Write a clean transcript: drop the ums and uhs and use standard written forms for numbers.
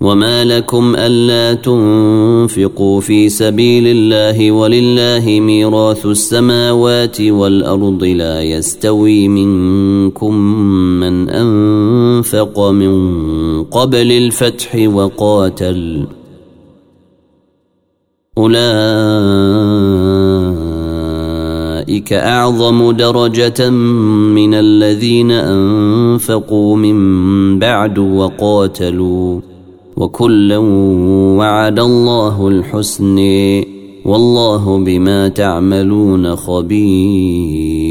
وما لكم ألا تنفقوا في سبيل الله ولله ميراث السماوات والأرض لا يستوي منكم من أنفق من قبل الفتح وقاتل أولئك أعظم درجة من الذين أنفقوا من بعد وقاتلوا وكلا وعد الله الحسن والله بما تعملون خبير.